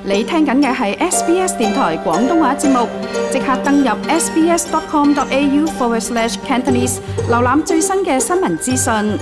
你聽緊嘅係 SBS 電台廣東話節目，即刻登入 sbs.com.au/Cantonese 瀏覽最新嘅新聞資訊。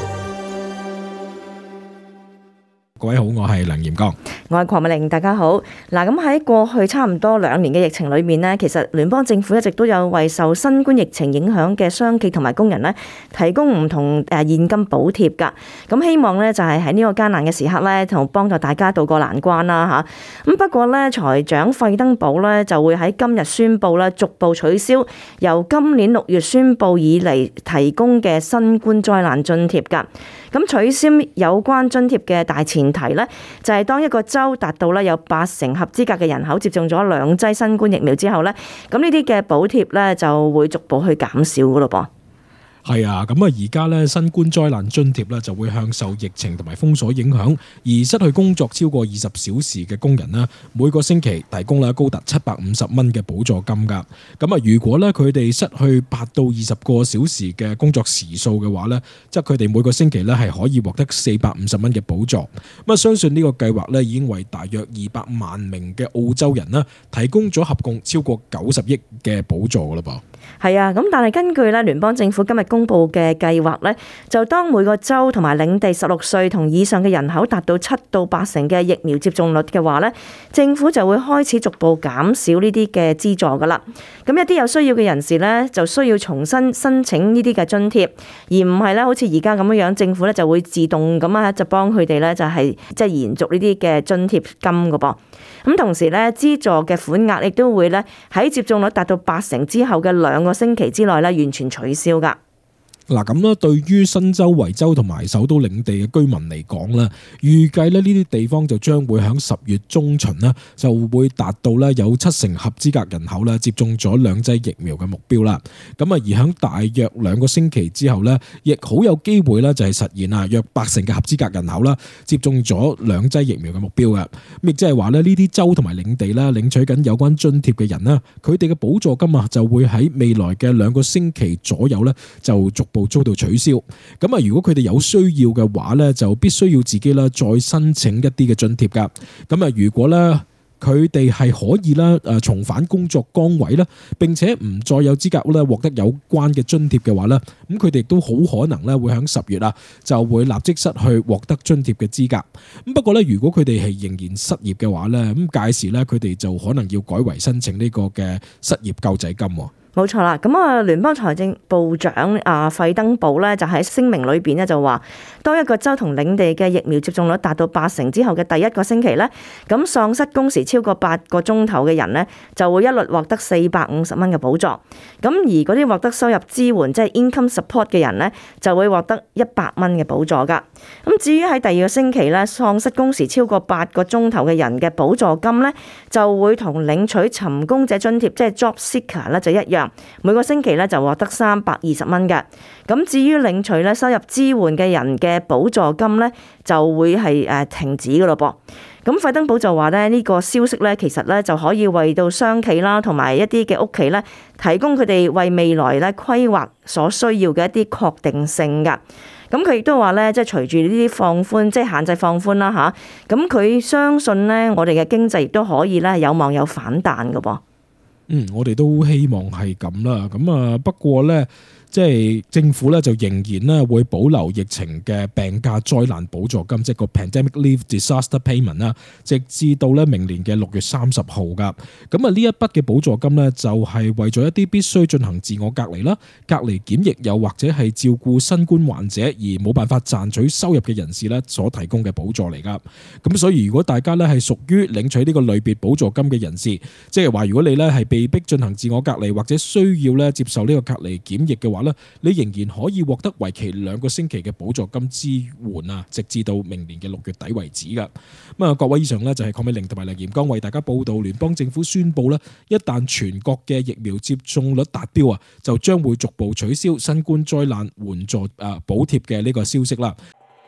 各位好，我係梁炎剛， 我係鄺美玲，大家好。嗱，咁喺過去差唔多2年嘅疫情裏面呢，其實聯邦政府一直都有為受新冠疫情影響嘅商企同埋工人呢提供唔同現金補貼㗎。咁希望呢就係喺呢個艱難嘅時刻呢，同幫助大家渡過難關啦嚇。咁不過呢，財長費登堡呢就會喺今日宣布呢，逐步取消由今年6月宣布以嚟提供嘅新冠災難津貼㗎。咁取消有關津貼嘅大前提呢，就係當一個州達到咧有80%合資格嘅人口接種咗2劑新冠疫苗之後呢，咁呢啲嘅補貼呢就會逐步去減少噶咯噃。 係啊，咁啊而家咧新冠災難津貼咧就會向受疫情同埋封鎖影響而失去工作超過20小時嘅工人啦，每個星期提供啦高達750蚊嘅補助金噶。咁啊，如果咧佢哋失去8到20個小時嘅工作時數嘅話咧，即係佢哋每個星期咧係可以獲得450蚊嘅補助。咁啊，相信呢個計劃咧已經為大約200萬名嘅澳洲人啦提供咗合共超過90億嘅補助噶啦噃。 係啊，咁但係根據咧聯邦政府今日公布嘅計劃咧，就當每個州同埋領地16歲同以上嘅人口達到7到8成嘅疫苗接種率嘅話咧，政府就會開始逐步減少呢啲嘅資助噶啦。咁一啲有需要嘅人士咧，就需要重新申請呢啲嘅津貼，而唔係咧好似而家咁樣樣，政府咧就會自動咁啊就幫佢哋咧就係即係延續呢啲嘅津貼金噶噃。咁同時咧，資助嘅款額亦都會咧喺接種率達到80%之後嘅2個星期之內咧完全取消㗎。 嗱咁啦，對於新州維州同埋首都領地嘅居民嚟講咧，預計咧呢啲地方就將會喺10月中旬咧就會達到咧有70%合資格人口咧接種咗2劑疫苗嘅目標啦。咁啊，而喺大約2個星期之後咧，亦好有機會咧就係實現啊約80%嘅合資格人口啦接種咗2劑疫苗嘅目標嘅。亦即係話咧呢啲州同埋領地啦領取緊有關津貼嘅人啦，佢哋嘅補助金啊就會喺未來嘅2個星期左右咧就逐步遭到取消。咁啊，如果佢哋有需要嘅話咧，就必須要自己啦再申請一啲嘅津貼噶。咁啊，如果咧佢哋係可以啦重返工作崗位啦，並且唔再有資格咧獲得有關嘅津貼嘅話咧，咁佢哋都好可能咧會喺10月啊就會立即失去獲得津貼嘅資格。咁不過咧，如果佢哋係仍然失業嘅話咧，咁屆時咧佢哋就可能要改為申請呢個嘅失業救濟金。 冇錯啦，咁啊，聯邦財政部長費登堡咧就喺聲明裏邊咧就話，當一個州同領地嘅疫苗接種率達到80%之後嘅第1個星期咧，咁喪失工時超過8個鐘頭嘅人咧就會一律獲得450蚊嘅補助。咁而嗰啲獲得收入支援即係 income support 嘅人咧就會獲得100蚊嘅補助噶。咁至於喺第2個星期咧喪失工時超過8個鐘頭嘅人嘅補助金咧就會同領取尋工者津貼即係 job seeker 咧就一樣。每個星期咧就獲得320蚊嘅。咁至於領取咧收入支援嘅人嘅補助金咧就會係停止噶咯噃。咁費登堡就話咧呢個消息咧其實咧就可以為到商企啦同埋一啲嘅屋企咧提供佢哋為未來咧規劃所需要嘅一啲確定性噶。咁佢亦都話咧，即係隨住呢啲放寬，即係限制放寬啦嚇。咁佢相信咧，我哋嘅經濟亦都可以咧有望有反彈噶噃。 我哋都希望係咁啦。咁啊，不過咧，即係政府咧就仍然咧會保留疫情嘅病假災難補助金，即係個 Pandemic Leave Disaster Payment 啦，直至到咧明年嘅6月30號噶。咁啊，呢一筆嘅補助金咧就係為咗一啲必須進行自我隔離啦、隔離檢疫又或者係照顧新冠患者而冇辦法賺取收入嘅人士咧所提供嘅補助嚟噶。咁所以如果大家咧係屬於領取呢個類別補助金嘅人士，即係話如果你咧係被逼進行自我隔離或者需要咧接受呢個隔離檢疫嘅話咧，你仍然可以獲得為期2個星期嘅補助金支援啊，直至到明年嘅6月底為止噶。咁啊，各位，以上咧就係鄺美玲同埋梁炎剛為大家報道聯邦政府宣布咧，一旦全國嘅疫苗接種率達標啊，就將會逐步取消新冠災難援助補貼嘅呢個消息啦。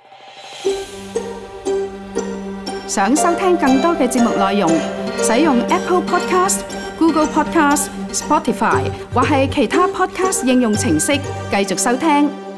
想收聽更多嘅節目內容，使用 Apple Podcast、Google Podcast、Spotify 或係其他 Podcast 應用程式繼續收聽。